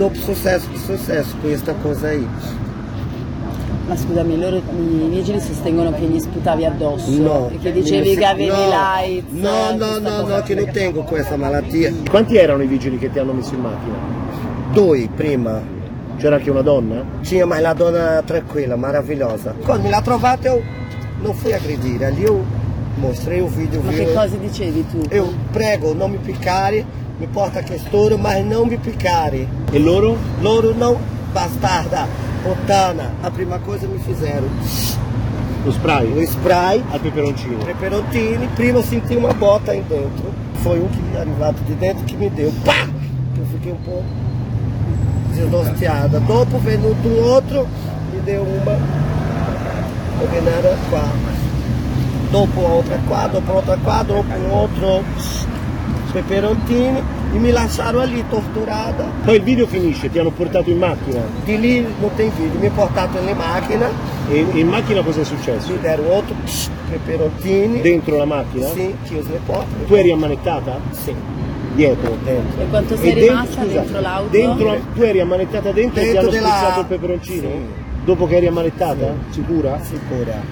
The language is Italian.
dopo successo con questa cosa aí. Ma scusami, i vigili sostengono che gli sputavi addosso, No, che dicevi che avevi l'AIDS. No, che non tengo questa malattia. Quanti erano i vigili che ti hanno messo in macchina? 2 prima. C'era anche una donna? Tinha, mas la donna tranquilla, maravilhosa. Quando me l'ha trovata eu non fui aggredire, ali eu mostrei o vídeo. Ma che cosa dicevi tu? Eu prego non mi piccare, mi porta che storo, ma non mi piccare. E loro? Loro não, bastarda, puttana. A prima cosa mi fizeram Lo spray? o spray, Al peperoncino. peperontini, prima eu senti uma bota aí dentro. Foi um que arrivato de dentro que me deu, pá! Eu fiquei um pouco desnorteada. Dopo venuto um outro, me deu uma ordenada qua. Dopo outra qua, dopo outra qua, dopo um outro peperontini e mi lasciaram ali torturada. Poi il video finisce, ti hanno portato in macchina. Di lì non tem vídeo, mi portato in macchina, E in macchina cosa è successo? mi deram outro peperontini. Dentro la macchina? Sì, chiuse le porte. Tu eri ammanettata? Sì, Dietro? dentro. E quanto sei rimasta dentro l'auto? Tu eri ammanettata dentro e ti Dentro hanno della- spezzato il peperoncino? Sì. Dopo che eri ammanettata? Sicura? Sicura.